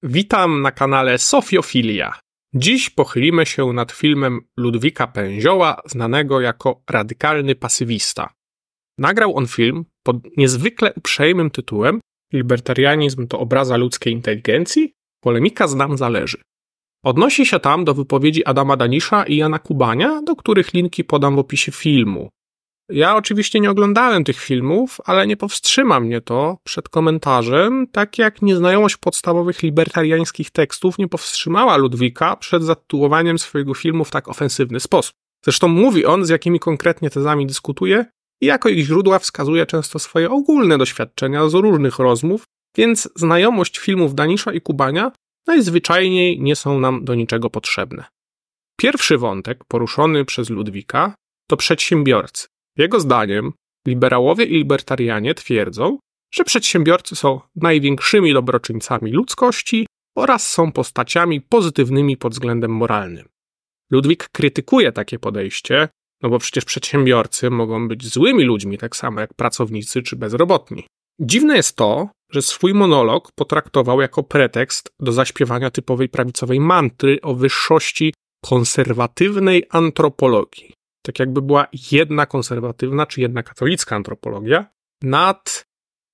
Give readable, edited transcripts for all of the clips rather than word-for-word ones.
Witam na kanale Sofiofilia. Dziś pochylimy się nad filmem Ludwika Pęzioła, znanego jako Radykalny pasywista. Nagrał on film pod niezwykle uprzejmym tytułem Libertarianizm to obraza ludzkiej inteligencji? Polemika z nam zależy. Odnosi się tam do wypowiedzi Adama Danisza i Jana Kubania, do których linki podam w opisie filmu. Ja oczywiście nie oglądałem tych filmów, ale nie powstrzyma mnie to przed komentarzem, tak jak nieznajomość podstawowych libertariańskich tekstów nie powstrzymała Ludwika przed zatytułowaniem swojego filmu w tak ofensywny sposób. Zresztą mówi on, z jakimi konkretnie tezami dyskutuje i jako ich źródła wskazuje często swoje ogólne doświadczenia z różnych rozmów, więc znajomość filmów Danisza i Kubania najzwyczajniej nie są nam do niczego potrzebne. Pierwszy wątek poruszony przez Ludwika to przedsiębiorcy. Jego zdaniem liberałowie i libertarianie twierdzą, że przedsiębiorcy są największymi dobroczyńcami ludzkości oraz są postaciami pozytywnymi pod względem moralnym. Ludwik krytykuje takie podejście, no bo przecież przedsiębiorcy mogą być złymi ludźmi, tak samo jak pracownicy czy bezrobotni. Dziwne jest to, że swój monolog potraktował jako pretekst do zaśpiewania typowej prawicowej mantry o wyższości konserwatywnej antropologii. Tak jakby była jedna konserwatywna czy jedna katolicka antropologia nad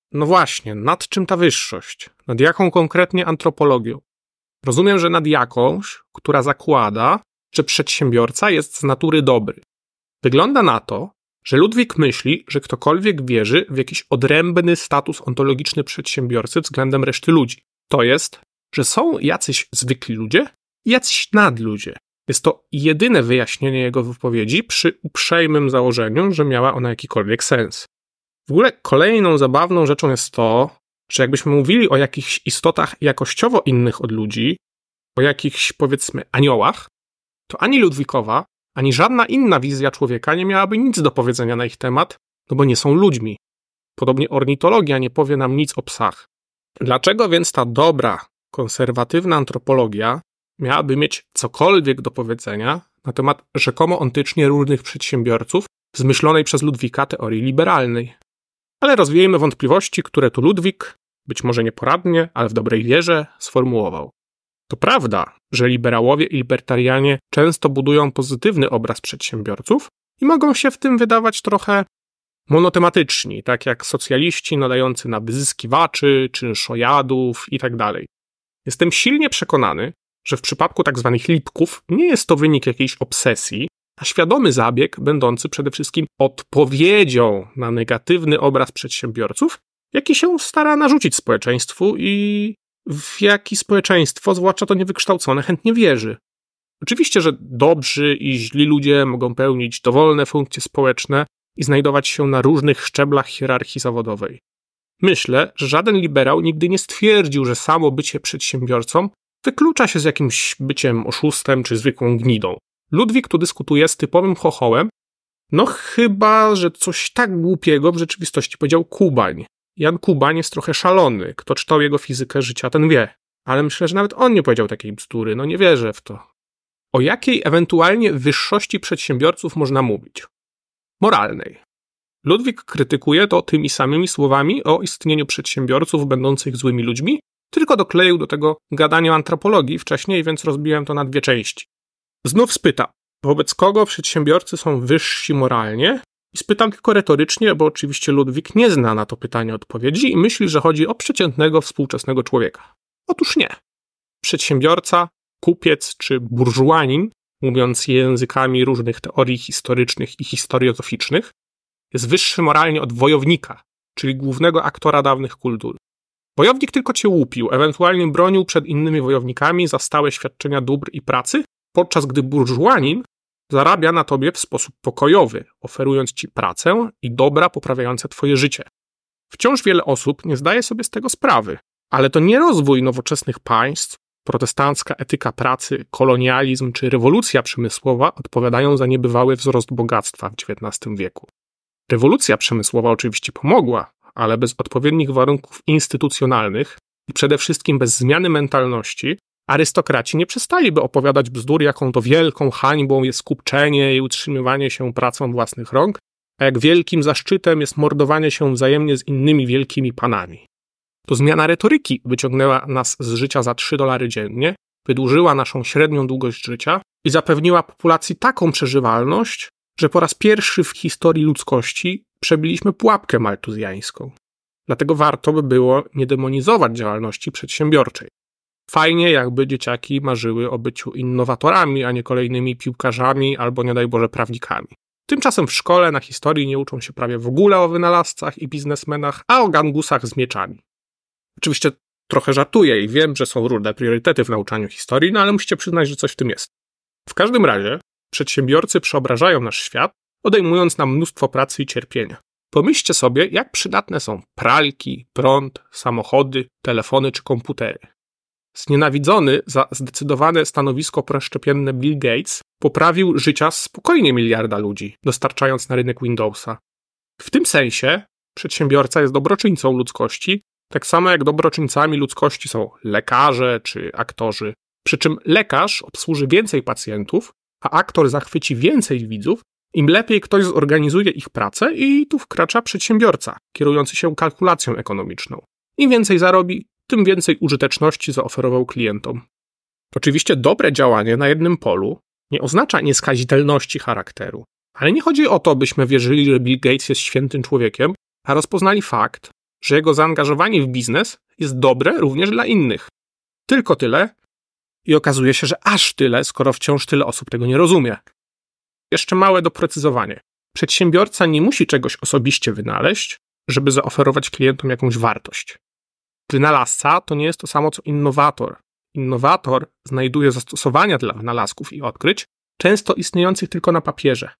czym ta wyższość? Nad jaką konkretnie antropologią? Rozumiem, że nad jakąś, która zakłada, że przedsiębiorca jest z natury dobry. Wygląda na to, że Ludwik myśli, że ktokolwiek wierzy w jakiś odrębny status ontologiczny przedsiębiorcy względem reszty ludzi. To jest, że są jacyś zwykli ludzie i jacyś nadludzie. Jest to jedyne wyjaśnienie jego wypowiedzi przy uprzejmym założeniu, że miała ona jakikolwiek sens. W ogóle kolejną zabawną rzeczą jest to, że jakbyśmy mówili o jakichś istotach jakościowo innych od ludzi, o jakichś, powiedzmy, aniołach, to ani Ludwikowa, ani żadna inna wizja człowieka nie miałaby nic do powiedzenia na ich temat, no bo nie są ludźmi. Podobnie ornitologia nie powie nam nic o psach. Dlaczego więc ta dobra, konserwatywna antropologia miałaby mieć cokolwiek do powiedzenia na temat rzekomo ontycznie różnych przedsiębiorców w zmyślonej przez Ludwika teorii liberalnej? Ale rozwiejmy wątpliwości, które tu Ludwik, być może nieporadnie, ale w dobrej wierze, sformułował. To prawda, że liberałowie i libertarianie często budują pozytywny obraz przedsiębiorców i mogą się w tym wydawać trochę monotematyczni, tak jak socjaliści nadający na wyzyskiwaczy, czynszojadów itd. Jestem silnie przekonany, że w przypadku tak zwanych lipków nie jest to wynik jakiejś obsesji, a świadomy zabieg będący przede wszystkim odpowiedzią na negatywny obraz przedsiębiorców, jaki się stara narzucić społeczeństwu i w jaki społeczeństwo, zwłaszcza to niewykształcone, chętnie wierzy. Oczywiście, że dobrzy i źli ludzie mogą pełnić dowolne funkcje społeczne i znajdować się na różnych szczeblach hierarchii zawodowej. Myślę, że żaden liberał nigdy nie stwierdził, że samo bycie przedsiębiorcą wyklucza się z jakimś byciem oszustem czy zwykłą gnidą. Ludwik tu dyskutuje z typowym chochołem, no chyba, że coś tak głupiego w rzeczywistości powiedział Kubań. Jan Kubań jest trochę szalony. Kto czytał jego fizykę życia, ten wie. Ale myślę, że nawet on nie powiedział takiej bzdury. No nie wierzę w to. O jakiej ewentualnie wyższości przedsiębiorców można mówić? Moralnej. Ludwik krytykuje to tymi samymi słowami o istnieniu przedsiębiorców będących złymi ludźmi, tylko dokleił do tego gadanie o antropologii wcześniej, więc rozbiłem to na dwie części. Znów spyta, wobec kogo przedsiębiorcy są wyżsi moralnie? I spytam tylko retorycznie, bo oczywiście Ludwik nie zna na to pytanie odpowiedzi i myśli, że chodzi o przeciętnego współczesnego człowieka. Otóż nie. Przedsiębiorca, kupiec czy burżuanin, mówiąc językami różnych teorii historycznych i historiozoficznych, jest wyższy moralnie od wojownika, czyli głównego aktora dawnych kultur. Wojownik tylko cię łupił, ewentualnie bronił przed innymi wojownikami za stałe świadczenia dóbr i pracy, podczas gdy burżuanin zarabia na tobie w sposób pokojowy, oferując ci pracę i dobra poprawiające twoje życie. Wciąż wiele osób nie zdaje sobie z tego sprawy, ale to nie rozwój nowoczesnych państw, protestancka etyka pracy, kolonializm czy rewolucja przemysłowa odpowiadają za niebywały wzrost bogactwa w XIX wieku. Rewolucja przemysłowa oczywiście pomogła, ale bez odpowiednich warunków instytucjonalnych i przede wszystkim bez zmiany mentalności arystokraci nie przestaliby opowiadać bzdur, jaką to wielką hańbą jest kupczenie i utrzymywanie się pracą własnych rąk, a jak wielkim zaszczytem jest mordowanie się wzajemnie z innymi wielkimi panami. To zmiana retoryki wyciągnęła nas z życia za $3 dziennie, wydłużyła naszą średnią długość życia i zapewniła populacji taką przeżywalność, że po raz pierwszy w historii ludzkości przebiliśmy pułapkę maltuzjańską. Dlatego warto by było nie demonizować działalności przedsiębiorczej. Fajnie, jakby dzieciaki marzyły o byciu innowatorami, a nie kolejnymi piłkarzami albo, nie daj Boże, prawnikami. Tymczasem w szkole na historii nie uczą się prawie w ogóle o wynalazcach i biznesmenach, a o gangusach z mieczami. Oczywiście trochę żartuję i wiem, że są różne priorytety w nauczaniu historii, no ale musicie przyznać, że coś w tym jest. W każdym razie przedsiębiorcy przeobrażają nasz świat, odejmując nam mnóstwo pracy i cierpienia. Pomyślcie sobie, jak przydatne są pralki, prąd, samochody, telefony czy komputery. Znienawidzony za zdecydowane stanowisko proszczepienne Bill Gates poprawił życia spokojnie miliarda ludzi, dostarczając na rynek Windowsa. W tym sensie przedsiębiorca jest dobroczyńcą ludzkości, tak samo jak dobroczyńcami ludzkości są lekarze czy aktorzy. Przy czym lekarz obsłuży więcej pacjentów, a aktor zachwyci więcej widzów, im lepiej ktoś zorganizuje ich pracę i tu wkracza przedsiębiorca, kierujący się kalkulacją ekonomiczną. Im więcej zarobi, tym więcej użyteczności zaoferował klientom. Oczywiście dobre działanie na jednym polu nie oznacza nieskazitelności charakteru, ale nie chodzi o to, byśmy wierzyli, że Bill Gates jest świętym człowiekiem, a rozpoznali fakt, że jego zaangażowanie w biznes jest dobre również dla innych. Tylko tyle i okazuje się, że aż tyle, skoro wciąż tyle osób tego nie rozumie. Jeszcze małe doprecyzowanie. Przedsiębiorca nie musi czegoś osobiście wynaleźć, żeby zaoferować klientom jakąś wartość. Wynalazca to nie jest to samo co innowator. Innowator znajduje zastosowania dla wynalazków i odkryć, często istniejących tylko na papierze.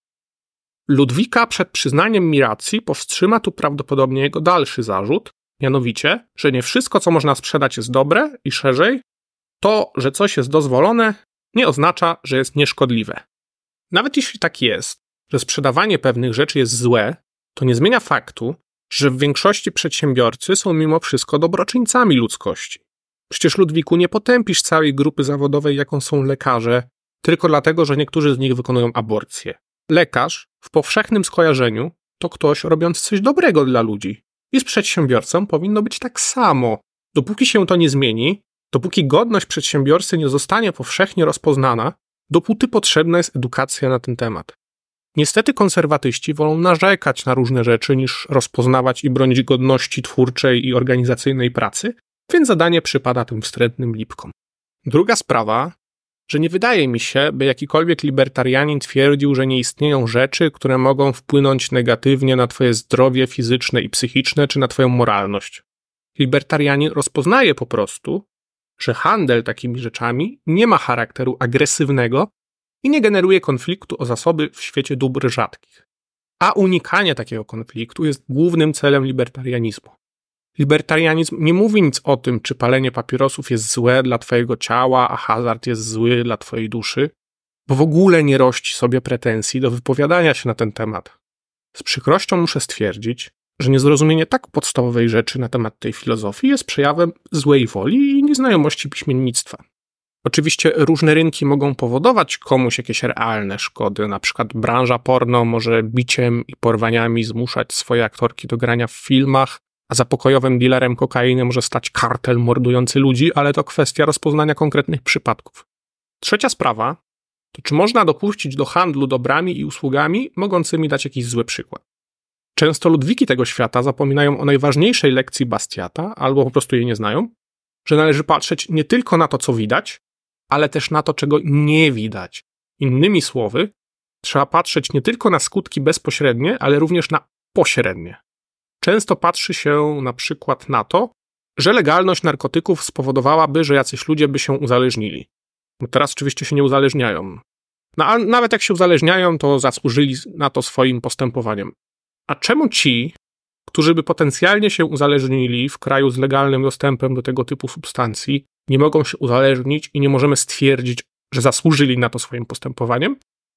Ludwika przed przyznaniem mi racji powstrzyma tu prawdopodobnie jego dalszy zarzut, mianowicie, że nie wszystko, co można sprzedać, jest dobre i szerzej, to, że coś jest dozwolone, nie oznacza, że jest nieszkodliwe. Nawet jeśli tak jest, że sprzedawanie pewnych rzeczy jest złe, to nie zmienia faktu, że w większości przedsiębiorcy są mimo wszystko dobroczyńcami ludzkości. Przecież, Ludwiku, nie potępisz całej grupy zawodowej, jaką są lekarze, tylko dlatego, że niektórzy z nich wykonują aborcję. Lekarz w powszechnym skojarzeniu to ktoś robiąc coś dobrego dla ludzi. I z przedsiębiorcą powinno być tak samo. Dopóki się to nie zmieni, dopóki godność przedsiębiorcy nie zostanie powszechnie rozpoznana, dopóty potrzebna jest edukacja na ten temat. Niestety konserwatyści wolą narzekać na różne rzeczy niż rozpoznawać i bronić godności twórczej i organizacyjnej pracy, więc zadanie przypada tym wstrętnym lipkom. Druga sprawa, że nie wydaje mi się, by jakikolwiek libertarianin twierdził, że nie istnieją rzeczy, które mogą wpłynąć negatywnie na twoje zdrowie fizyczne i psychiczne czy na twoją moralność. Libertarianin rozpoznaje po prostu, że handel takimi rzeczami nie ma charakteru agresywnego i nie generuje konfliktu o zasoby w świecie dóbr rzadkich. A unikanie takiego konfliktu jest głównym celem libertarianizmu. Libertarianizm nie mówi nic o tym, czy palenie papierosów jest złe dla twojego ciała, a hazard jest zły dla twojej duszy, bo w ogóle nie rości sobie pretensji do wypowiadania się na ten temat. Z przykrością muszę stwierdzić, że niezrozumienie tak podstawowej rzeczy na temat tej filozofii jest przejawem złej woli i nieznajomości piśmiennictwa. Oczywiście różne rynki mogą powodować komuś jakieś realne szkody, na przykład branża porno może biciem i porwaniami zmuszać swoje aktorki do grania w filmach, a za pokojowym dealerem kokainy może stać kartel mordujący ludzi, ale to kwestia rozpoznania konkretnych przypadków. Trzecia sprawa to, czy można dopuścić do handlu dobrami i usługami mogącymi dać jakiś zły przykład. Często Ludwiki tego świata zapominają o najważniejszej lekcji Bastiata, albo po prostu jej nie znają, że należy patrzeć nie tylko na to, co widać, ale też na to, czego nie widać. Innymi słowy, trzeba patrzeć nie tylko na skutki bezpośrednie, ale również na pośrednie. Często patrzy się na przykład na to, że legalność narkotyków spowodowałaby, że jacyś ludzie by się uzależnili. Bo teraz oczywiście się nie uzależniają. No, a nawet jak się uzależniają, to zasłużyli na to swoim postępowaniem. A czemu ci, którzy by potencjalnie się uzależnili w kraju z legalnym dostępem do tego typu substancji, nie mogą się uzależnić i nie możemy stwierdzić, że zasłużyli na to swoim postępowaniem?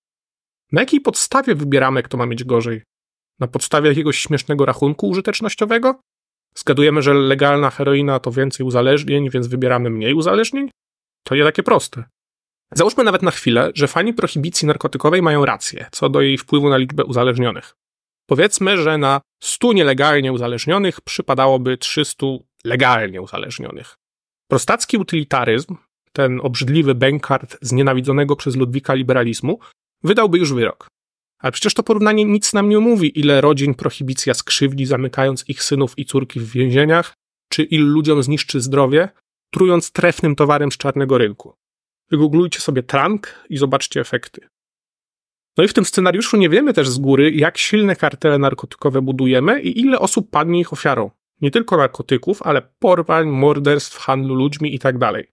Na jakiej podstawie wybieramy, kto ma mieć gorzej? Na podstawie jakiegoś śmiesznego rachunku użytecznościowego? Zgadujemy, że legalna heroina to więcej uzależnień, więc wybieramy mniej uzależnień? To nie takie proste. Załóżmy nawet na chwilę, że fani prohibicji narkotykowej mają rację, co do jej wpływu na liczbę uzależnionych. Powiedzmy, że na 100 nielegalnie uzależnionych przypadałoby 300 legalnie uzależnionych. Prostacki utylitaryzm, ten obrzydliwy bękart znienawidzonego przez Ludwika liberalizmu, wydałby już wyrok. Ale przecież to porównanie nic nam nie mówi, ile rodzin prohibicja skrzywdzi, zamykając ich synów i córki w więzieniach, czy ilu ludziom zniszczy zdrowie, trując trefnym towarem z czarnego rynku. Wygooglujcie sobie trank i zobaczcie efekty. No i w tym scenariuszu nie wiemy też z góry, jak silne kartele narkotykowe budujemy i ile osób padnie ich ofiarą. Nie tylko narkotyków, ale porwań, morderstw, handlu ludźmi i tak dalej.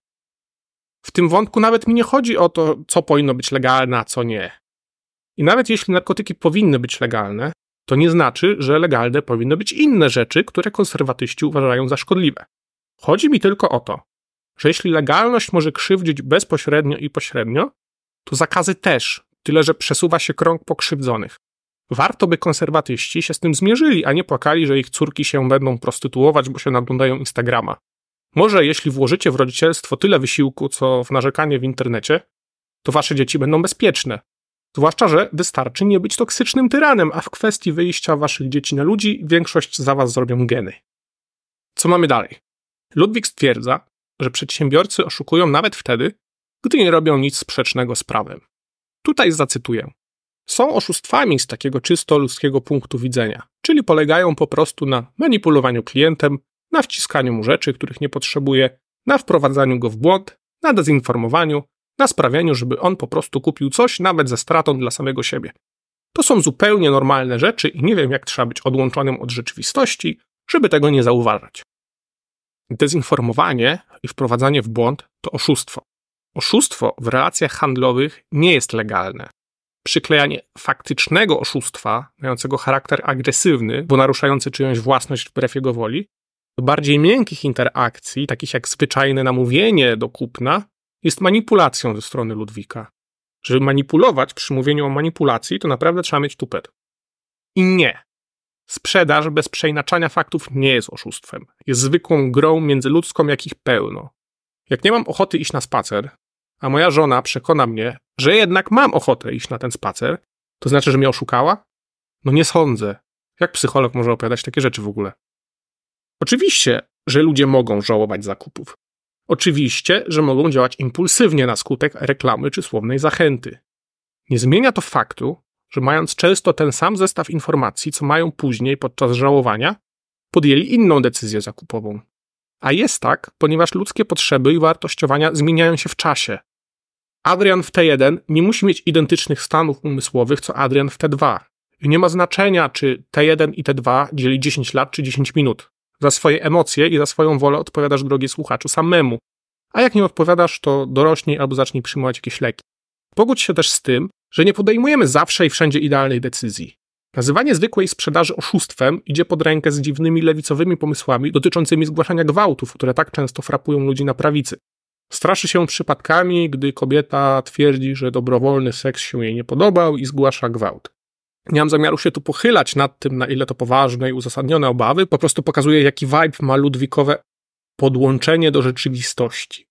W tym wątku nawet mi nie chodzi o to, co powinno być legalne, a co nie. I nawet jeśli narkotyki powinny być legalne, to nie znaczy, że legalne powinny być inne rzeczy, które konserwatyści uważają za szkodliwe. Chodzi mi tylko o to, że jeśli legalność może krzywdzić bezpośrednio i pośrednio, to zakazy też, tyle że przesuwa się krąg pokrzywdzonych. Warto by konserwatyści się z tym zmierzyli, a nie płakali, że ich córki się będą prostytuować, bo się naglądają Instagrama. Może jeśli włożycie w rodzicielstwo tyle wysiłku, co w narzekanie w internecie, to wasze dzieci będą bezpieczne. Zwłaszcza, że wystarczy nie być toksycznym tyranem, a w kwestii wyjścia waszych dzieci na ludzi większość za was zrobią geny. Co mamy dalej? Ludwik stwierdza, że przedsiębiorcy oszukują nawet wtedy, gdy nie robią nic sprzecznego z prawem. Tutaj zacytuję. Są oszustwami z takiego czysto ludzkiego punktu widzenia, czyli polegają po prostu na manipulowaniu klientem, na wciskaniu mu rzeczy, których nie potrzebuje, na wprowadzaniu go w błąd, na dezinformowaniu, na sprawianiu, żeby on po prostu kupił coś nawet ze stratą dla samego siebie. To są zupełnie normalne rzeczy i nie wiem, jak trzeba być odłączonym od rzeczywistości, żeby tego nie zauważać. Dezinformowanie i wprowadzanie w błąd to oszustwo. Oszustwo w relacjach handlowych nie jest legalne. Przyklejanie faktycznego oszustwa, mającego charakter agresywny, bo naruszający czyjąś własność wbrew jego woli, do bardziej miękkich interakcji, takich jak zwyczajne namówienie do kupna, jest manipulacją ze strony Ludwika. Żeby manipulować przy mówieniu o manipulacji, to naprawdę trzeba mieć tupet. I nie. Sprzedaż bez przeinaczania faktów nie jest oszustwem. Jest zwykłą grą międzyludzką, jakich pełno. Jak nie mam ochoty iść na spacer, a moja żona przekona mnie, że jednak mam ochotę iść na ten spacer, to znaczy, że mnie oszukała? No nie sądzę. Jak psycholog może opowiadać takie rzeczy w ogóle? Oczywiście, że ludzie mogą żałować zakupów. Oczywiście, że mogą działać impulsywnie na skutek reklamy czy słownej zachęty. Nie zmienia to faktu, że mając często ten sam zestaw informacji, co mają później podczas żałowania, podjęli inną decyzję zakupową. A jest tak, ponieważ ludzkie potrzeby i wartościowania zmieniają się w czasie. Adrian w T1 nie musi mieć identycznych stanów umysłowych co Adrian w T2. I nie ma znaczenia, czy T1 i T2 dzieli 10 lat czy 10 minut. Za swoje emocje i za swoją wolę odpowiadasz, drogi słuchaczu, samemu. A jak nie odpowiadasz, to dorośnij albo zacznij przyjmować jakieś leki. Pogódź się też z tym, że nie podejmujemy zawsze i wszędzie idealnej decyzji. Nazywanie zwykłej sprzedaży oszustwem idzie pod rękę z dziwnymi lewicowymi pomysłami dotyczącymi zgłaszania gwałtów, które tak często frapują ludzi na prawicy. Straszy się przypadkami, gdy kobieta twierdzi, że dobrowolny seks się jej nie podobał i zgłasza gwałt. Nie mam zamiaru się tu pochylać nad tym, na ile to poważne i uzasadnione obawy, po prostu pokazuję, jaki vibe ma Ludwikowe podłączenie do rzeczywistości.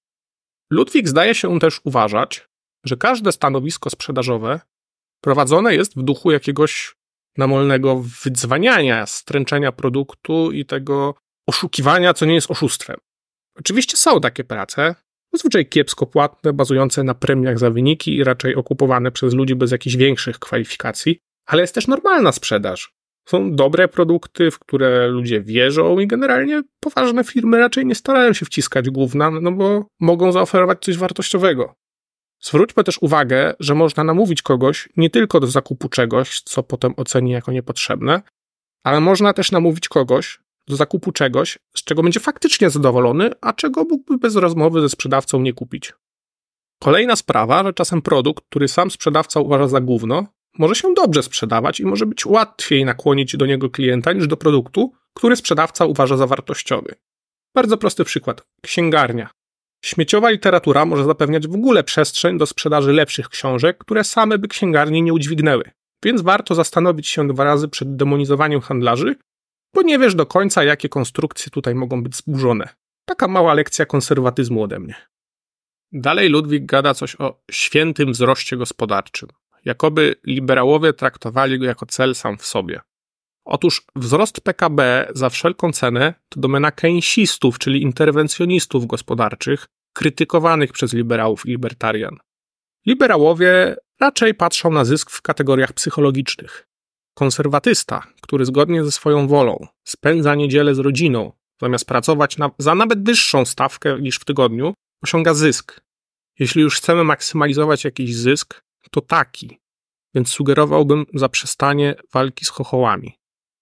Ludwik zdaje się też uważać, że każde stanowisko sprzedażowe prowadzone jest w duchu jakiegoś namolnego wydzwaniania, stręczenia produktu i tego oszukiwania, co nie jest oszustwem. Oczywiście są takie prace, zazwyczaj kiepsko płatne, bazujące na premiach za wyniki i raczej okupowane przez ludzi bez jakichś większych kwalifikacji, ale jest też normalna sprzedaż. Są dobre produkty, w które ludzie wierzą i generalnie poważne firmy raczej nie starają się wciskać gówna, no bo mogą zaoferować coś wartościowego. Zwróćmy też uwagę, że można namówić kogoś nie tylko do zakupu czegoś, co potem oceni jako niepotrzebne, ale można też namówić kogoś do zakupu czegoś, z czego będzie faktycznie zadowolony, a czego mógłby bez rozmowy ze sprzedawcą nie kupić. Kolejna sprawa, że czasem produkt, który sam sprzedawca uważa za gówno, może się dobrze sprzedawać i może być łatwiej nakłonić do niego klienta niż do produktu, który sprzedawca uważa za wartościowy. Bardzo prosty przykład. Księgarnia. Śmieciowa literatura może zapewniać w ogóle przestrzeń do sprzedaży lepszych książek, które same by księgarnie nie udźwignęły. Więc warto zastanowić się 2 razy przed demonizowaniem handlarzy, bo nie wiesz do końca, jakie konstrukcje tutaj mogą być zburzone. Taka mała lekcja konserwatyzmu ode mnie. Dalej Ludwik gada coś o świętym wzroście gospodarczym. Jakoby liberałowie traktowali go jako cel sam w sobie. Otóż wzrost PKB za wszelką cenę to domena keynesistów, czyli interwencjonistów gospodarczych, krytykowanych przez liberałów i libertarian. Liberałowie raczej patrzą na zysk w kategoriach psychologicznych. Konserwatysta, który zgodnie ze swoją wolą spędza niedzielę z rodziną, zamiast pracować za nawet wyższą stawkę niż w tygodniu, osiąga zysk. Jeśli już chcemy maksymalizować jakiś zysk, to taki, więc sugerowałbym zaprzestanie walki z chochołami.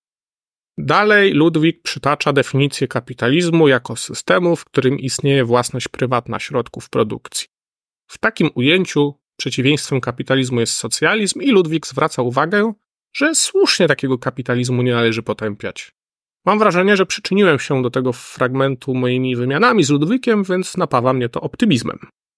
Dalej Ludwik przytacza definicję kapitalizmu jako systemu, w którym istnieje własność prywatna środków produkcji. W takim ujęciu przeciwieństwem kapitalizmu jest socjalizm i Ludwik zwraca uwagę, że słusznie takiego kapitalizmu nie należy potępiać. Mam wrażenie, że przyczyniłem się do tego fragmentu moimi wymianami z Ludwikiem, więc napawa mnie to optymizmem.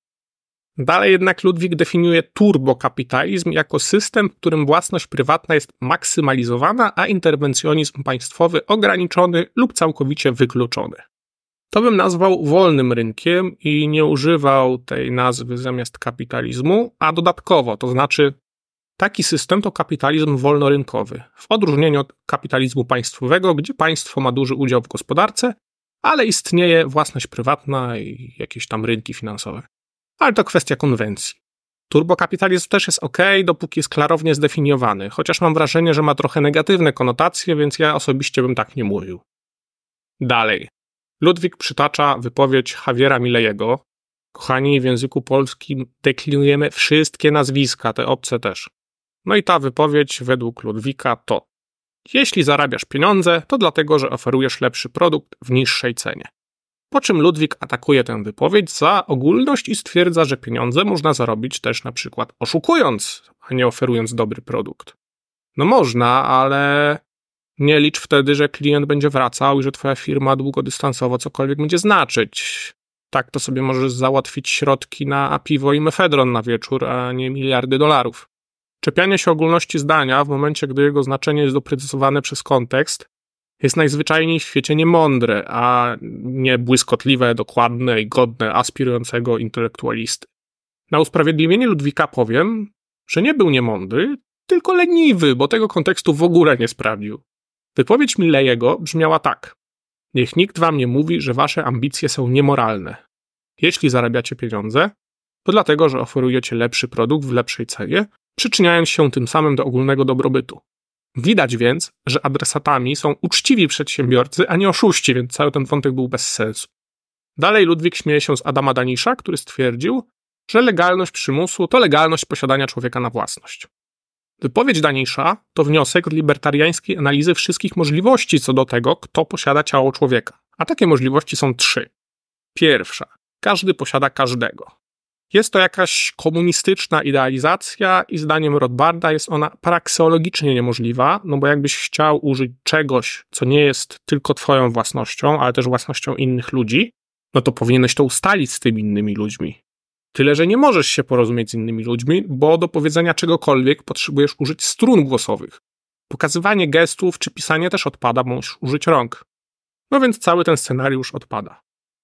Dalej jednak Ludwik definiuje turbokapitalizm jako system, w którym własność prywatna jest maksymalizowana, a interwencjonizm państwowy ograniczony lub całkowicie wykluczony. To bym nazwał wolnym rynkiem i nie używał tej nazwy zamiast kapitalizmu, a dodatkowo, to znaczy taki system to kapitalizm wolnorynkowy, w odróżnieniu od kapitalizmu państwowego, gdzie państwo ma duży udział w gospodarce, ale istnieje własność prywatna i jakieś tam rynki finansowe. Ale to kwestia konwencji. Turbokapitalizm też jest dopóki jest klarownie zdefiniowany, chociaż mam wrażenie, że ma trochę negatywne konotacje, więc ja osobiście bym tak nie mówił. Dalej. Ludwik przytacza wypowiedź Javiera Mileiego. Kochani, w języku polskim deklinujemy wszystkie nazwiska, te obce też. No i ta wypowiedź według Ludwika to: jeśli zarabiasz pieniądze, to dlatego, że oferujesz lepszy produkt w niższej cenie. Po czym Ludwik atakuje tę wypowiedź za ogólność i stwierdza, że pieniądze można zarobić też na przykład oszukując, a nie oferując dobry produkt. No można, ale nie licz wtedy, że klient będzie wracał i że twoja firma długodystansowo cokolwiek będzie znaczyć. Tak to sobie możesz załatwić środki na piwo i mefedron na wieczór, a nie miliardy dolarów. Czepianie się ogólności zdania w momencie, gdy jego znaczenie jest doprecyzowane przez kontekst, jest najzwyczajniej w świecie niemądre, a nie błyskotliwe, dokładne i godne aspirującego intelektualisty. Na usprawiedliwienie Ludwika powiem, że nie był niemądry, tylko leniwy, bo tego kontekstu w ogóle nie sprawdził. Wypowiedź Milleiego brzmiała tak: niech nikt wam nie mówi, że wasze ambicje są niemoralne. Jeśli zarabiacie pieniądze, to dlatego, że oferujecie lepszy produkt w lepszej cenie, przyczyniając się tym samym do ogólnego dobrobytu. Widać więc, że adresatami są uczciwi przedsiębiorcy, a nie oszuści, więc cały ten wątek był bez sensu. Dalej Ludwik śmieje się z Adama Danisza, który stwierdził, że legalność przymusu to legalność posiadania człowieka na własność. Wypowiedź Danisza to wniosek z libertariańskiej analizy wszystkich możliwości co do tego, kto posiada ciało człowieka. A takie możliwości są 3. Pierwsza. Każdy posiada każdego. Jest to jakaś komunistyczna idealizacja i zdaniem Rothbarda jest ona prakseologicznie niemożliwa, no bo jakbyś chciał użyć czegoś, co nie jest tylko twoją własnością, ale też własnością innych ludzi, no to powinieneś to ustalić z tymi innymi ludźmi. Tyle, że nie możesz się porozumieć z innymi ludźmi, bo do powiedzenia czegokolwiek potrzebujesz użyć strun głosowych. Pokazywanie gestów czy pisanie też odpada, bo musisz użyć rąk. No więc cały ten scenariusz odpada.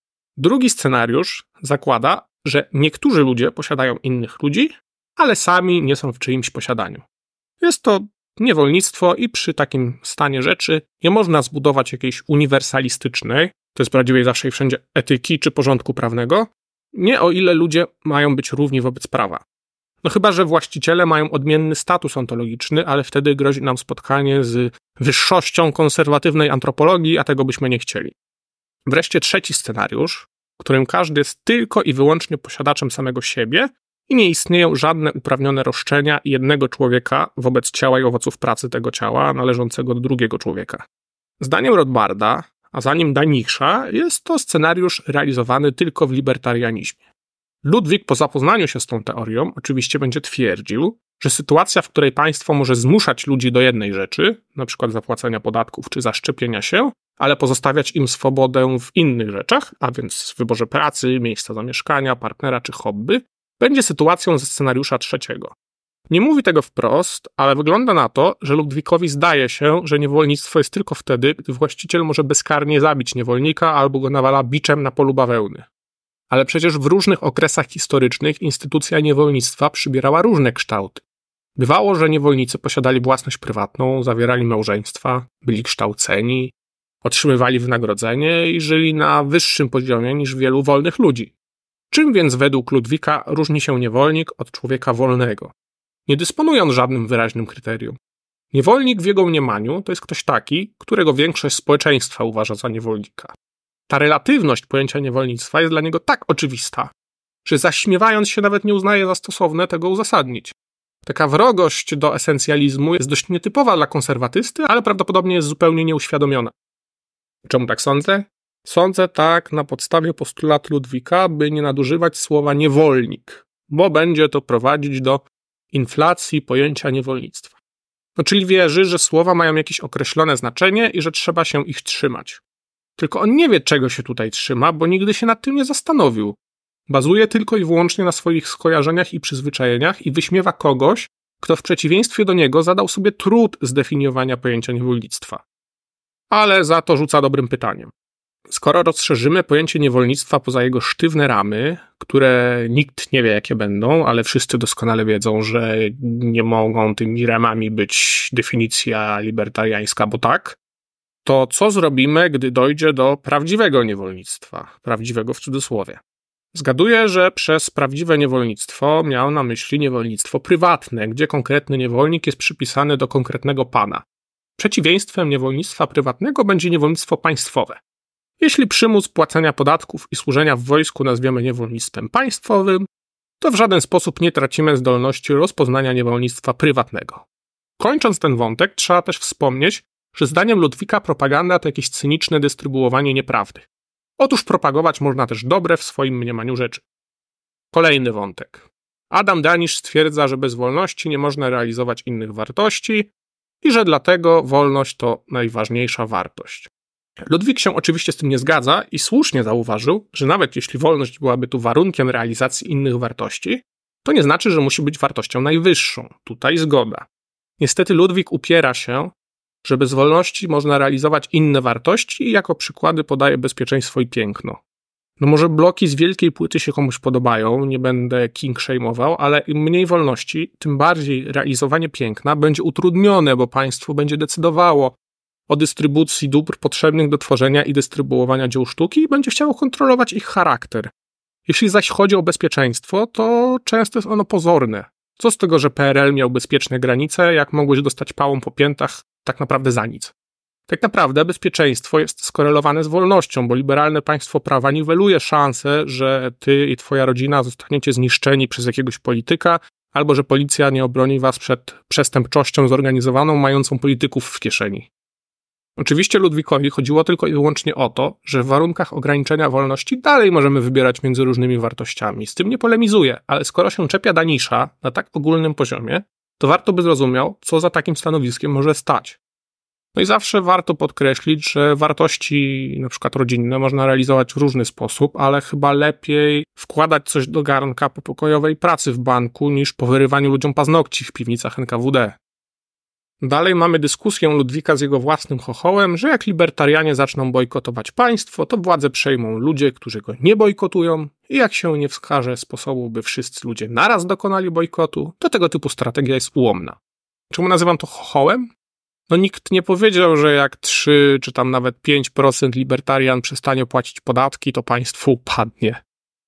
Drugi scenariusz zakłada, że niektórzy ludzie posiadają innych ludzi, ale sami nie są w czyimś posiadaniu. Jest to niewolnictwo i przy takim stanie rzeczy nie można zbudować jakiejś uniwersalistycznej, to jest prawdziwej zawsze i wszędzie etyki czy porządku prawnego, nie o ile ludzie mają być równi wobec prawa. No chyba że właściciele mają odmienny status ontologiczny, ale wtedy grozi nam spotkanie z wyższością konserwatywnej antropologii, a tego byśmy nie chcieli. Wreszcie trzeci scenariusz, w którym każdy jest tylko i wyłącznie posiadaczem samego siebie i nie istnieją żadne uprawnione roszczenia jednego człowieka wobec ciała i owoców pracy tego ciała należącego do drugiego człowieka. Zdaniem Rothbarda, a za nim Danisza, jest to scenariusz realizowany tylko w libertarianizmie. Ludwik po zapoznaniu się z tą teorią oczywiście będzie twierdził, że sytuacja, w której państwo może zmuszać ludzi do jednej rzeczy, np. zapłacenia podatków czy zaszczepienia się, ale pozostawiać im swobodę w innych rzeczach, a więc w wyborze pracy, miejsca zamieszkania, partnera czy hobby, będzie sytuacją ze scenariusza trzeciego. Nie mówi tego wprost, ale wygląda na to, że Ludwikowi zdaje się, że niewolnictwo jest tylko wtedy, gdy właściciel może bezkarnie zabić niewolnika albo go nawala biczem na polu bawełny. Ale przecież w różnych okresach historycznych instytucja niewolnictwa przybierała różne kształty. Bywało, że niewolnicy posiadali własność prywatną, zawierali małżeństwa, byli kształceni, otrzymywali wynagrodzenie i żyli na wyższym poziomie niż wielu wolnych ludzi. Czym więc według Ludwika różni się niewolnik od człowieka wolnego? Nie dysponuje on żadnym wyraźnym kryterium. Niewolnik w jego mniemaniu to jest ktoś taki, którego większość społeczeństwa uważa za niewolnika. Ta relatywność pojęcia niewolnictwa jest dla niego tak oczywista, że zaśmiewając się nawet nie uznaje za stosowne tego uzasadnić. Taka wrogość do esencjalizmu jest dość nietypowa dla konserwatysty, ale prawdopodobnie jest zupełnie nieuświadomiona. Czemu tak sądzę? Sądzę tak na podstawie postulatu Ludwika, by nie nadużywać słowa niewolnik, bo będzie to prowadzić do inflacji pojęcia niewolnictwa. Czyli wierzy, że słowa mają jakieś określone znaczenie i że trzeba się ich trzymać. Tylko on nie wie, czego się tutaj trzyma, bo nigdy się nad tym nie zastanowił. Bazuje tylko i wyłącznie na swoich skojarzeniach i przyzwyczajeniach i wyśmiewa kogoś, kto w przeciwieństwie do niego zadał sobie trud zdefiniowania pojęcia niewolnictwa. Ale za to rzuca dobrym pytaniem. Skoro rozszerzymy pojęcie niewolnictwa poza jego sztywne ramy, które nikt nie wie jakie będą, ale wszyscy doskonale wiedzą, że nie mogą tymi ramami być definicja libertariańska, bo tak, to co zrobimy, gdy dojdzie do prawdziwego niewolnictwa, prawdziwego w cudzysłowie? Zgaduję, że przez prawdziwe niewolnictwo miał na myśli niewolnictwo prywatne, gdzie konkretny niewolnik jest przypisany do konkretnego pana. Przeciwieństwem niewolnictwa prywatnego będzie niewolnictwo państwowe. Jeśli przymus płacenia podatków i służenia w wojsku nazwiemy niewolnictwem państwowym, to w żaden sposób nie tracimy zdolności rozpoznania niewolnictwa prywatnego. Kończąc ten wątek, trzeba też wspomnieć, że zdaniem Ludwika propaganda to jakieś cyniczne dystrybuowanie nieprawdy. Otóż propagować można też dobre w swoim mniemaniu rzeczy. Kolejny wątek. Adam Danisz stwierdza, że bez wolności nie można realizować innych wartości i że dlatego wolność to najważniejsza wartość. Ludwik się oczywiście z tym nie zgadza i słusznie zauważył, że nawet jeśli wolność byłaby tu warunkiem realizacji innych wartości, to nie znaczy, że musi być wartością najwyższą. Tutaj zgoda. Niestety Ludwik upiera się, że bez wolności można realizować inne wartości i jako przykłady podaje bezpieczeństwo i piękno. Może bloki z wielkiej płyty się komuś podobają, nie będę king shame'ował, ale im mniej wolności, tym bardziej realizowanie piękna będzie utrudnione, bo państwo będzie decydowało o dystrybucji dóbr potrzebnych do tworzenia i dystrybuowania dzieł sztuki i będzie chciało kontrolować ich charakter. Jeśli zaś chodzi o bezpieczeństwo, to często jest ono pozorne. Co z tego, że PRL miał bezpieczne granice, jak mogłeś dostać pałą po piętach tak naprawdę za nic. Tak naprawdę bezpieczeństwo jest skorelowane z wolnością, bo liberalne państwo prawa niweluje szansę, że ty i twoja rodzina zostaniecie zniszczeni przez jakiegoś polityka, albo że policja nie obroni was przed przestępczością zorganizowaną, mającą polityków w kieszeni. Oczywiście Ludwikowi chodziło tylko i wyłącznie o to, że w warunkach ograniczenia wolności dalej możemy wybierać między różnymi wartościami. Z tym nie polemizuję, ale skoro się czepia Danisza na tak ogólnym poziomie, to warto by zrozumiał, co za takim stanowiskiem może stać. I zawsze warto podkreślić, że wartości na przykład rodzinne można realizować w różny sposób, ale chyba lepiej wkładać coś do garnka po pokojowej pracy w banku niż po wyrywaniu ludziom paznokci w piwnicach NKWD. Dalej mamy dyskusję Ludwika z jego własnym chochołem, że jak libertarianie zaczną bojkotować państwo, to władzę przejmą ludzie, którzy go nie bojkotują i jak się nie wskaże sposobu, by wszyscy ludzie naraz dokonali bojkotu, to tego typu strategia jest ułomna. Czemu nazywam to chochołem? Nikt nie powiedział, że jak 3 czy tam nawet 5% libertarian przestanie płacić podatki, to państwo upadnie.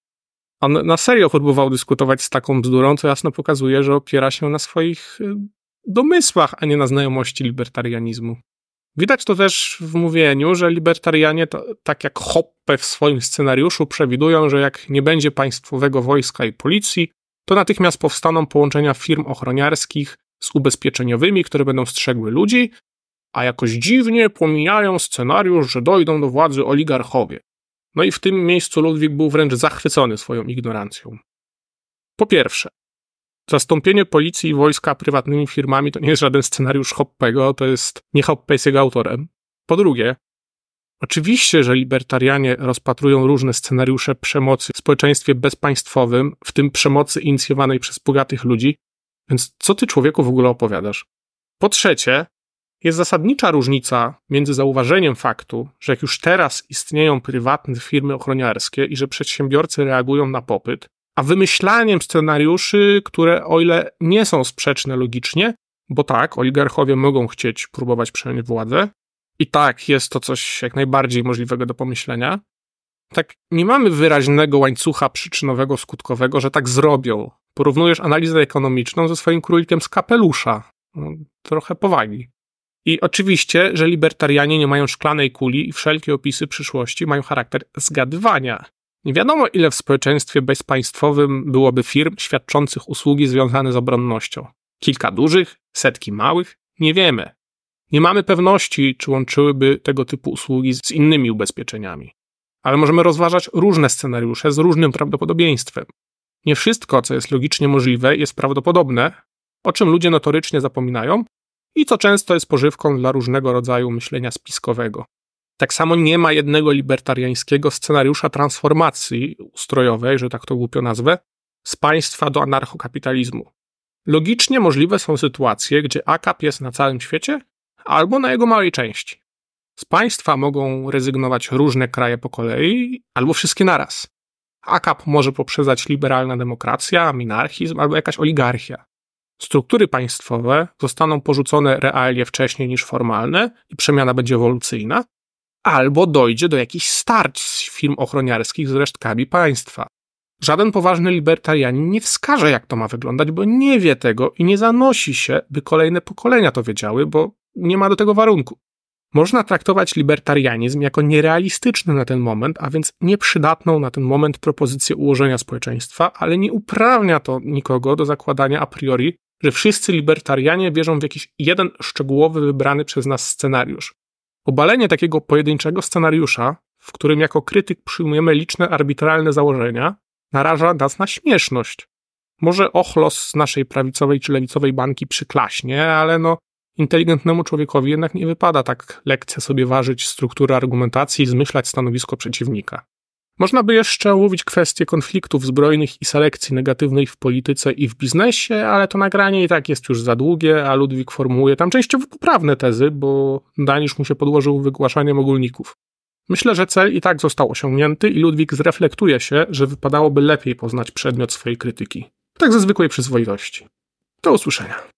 On na serio próbował dyskutować z taką bzdurą, co jasno pokazuje, że opiera się na swoich domysłach, a nie na znajomości libertarianizmu. Widać to też w mówieniu, że libertarianie, to, tak jak Hoppe w swoim scenariuszu, przewidują, że jak nie będzie państwowego wojska i policji, to natychmiast powstaną połączenia firm ochroniarskich z ubezpieczeniowymi, które będą strzegły ludzi, a jakoś dziwnie pomijają scenariusz, że dojdą do władzy oligarchowie. I w tym miejscu Ludwik był wręcz zachwycony swoją ignorancją. Po pierwsze, zastąpienie policji i wojska prywatnymi firmami to nie jest żaden scenariusz Hoppego, nie Hoppe jest jego autorem. Po drugie, oczywiście, że libertarianie rozpatrują różne scenariusze przemocy w społeczeństwie bezpaństwowym, w tym przemocy inicjowanej przez bogatych ludzi, więc co ty, człowieku, w ogóle opowiadasz? Po trzecie, jest zasadnicza różnica między zauważeniem faktu, że jak już teraz istnieją prywatne firmy ochroniarskie i że przedsiębiorcy reagują na popyt, a wymyślaniem scenariuszy, które o ile nie są sprzeczne logicznie, bo tak, oligarchowie mogą chcieć próbować przejąć władzę i tak, jest to coś jak najbardziej możliwego do pomyślenia, tak nie mamy wyraźnego łańcucha przyczynowego, skutkowego, że tak zrobią. Porównujesz analizę ekonomiczną ze swoim królikiem z kapelusza. No, trochę powagi. I oczywiście, że libertarianie nie mają szklanej kuli i wszelkie opisy przyszłości mają charakter zgadywania. Nie wiadomo, ile w społeczeństwie bezpaństwowym byłoby firm świadczących usługi związane z obronnością. Kilka dużych, setki małych? Nie wiemy. Nie mamy pewności, czy łączyłyby tego typu usługi z innymi ubezpieczeniami. Ale możemy rozważać różne scenariusze z różnym prawdopodobieństwem. Nie wszystko, co jest logicznie możliwe, jest prawdopodobne, o czym ludzie notorycznie zapominają i co często jest pożywką dla różnego rodzaju myślenia spiskowego. Tak samo nie ma jednego libertariańskiego scenariusza transformacji ustrojowej, że tak to głupio nazwę, z państwa do anarchokapitalizmu. Logicznie możliwe są sytuacje, gdzie AKAP jest na całym świecie albo na jego małej części. Z państwa mogą rezygnować różne kraje po kolei albo wszystkie naraz. AKAP może poprzedzać liberalna demokracja, minarchizm albo jakaś oligarchia. Struktury państwowe zostaną porzucone realnie wcześniej niż formalne i przemiana będzie ewolucyjna, albo dojdzie do jakichś starć firm ochroniarskich z resztkami państwa. Żaden poważny libertarianin nie wskaże, jak to ma wyglądać, bo nie wie tego i nie zanosi się, by kolejne pokolenia to wiedziały, bo nie ma do tego warunku. Można traktować libertarianizm jako nierealistyczny na ten moment, a więc nieprzydatną na ten moment propozycję ułożenia społeczeństwa, ale nie uprawnia to nikogo do zakładania a priori, że wszyscy libertarianie wierzą w jakiś jeden szczegółowy, wybrany przez nas scenariusz. Obalenie takiego pojedynczego scenariusza, w którym jako krytyk przyjmujemy liczne arbitralne założenia, naraża nas na śmieszność. Może ochlos z naszej prawicowej czy lewicowej bańki przyklaśnie, ale inteligentnemu człowiekowi jednak nie wypada tak lekce sobie ważyć strukturę argumentacji i zmyślać stanowisko przeciwnika. Można by jeszcze omówić kwestię konfliktów zbrojnych i selekcji negatywnej w polityce i w biznesie, ale to nagranie i tak jest już za długie, a Ludwik formułuje tam częściowo poprawne tezy, bo Danisz mu się podłożył wygłaszaniem ogólników. Myślę, że cel i tak został osiągnięty i Ludwik zreflektuje się, że wypadałoby lepiej poznać przedmiot swojej krytyki. Tak ze zwykłej przyzwoitości. Do usłyszenia.